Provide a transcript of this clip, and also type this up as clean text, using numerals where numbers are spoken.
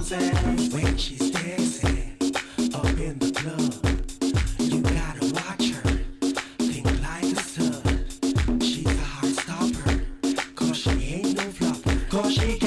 When she's dancing up in the club, you gotta watch her, think like a stud. She's a heart stopper, cause she ain't no flopper, cause she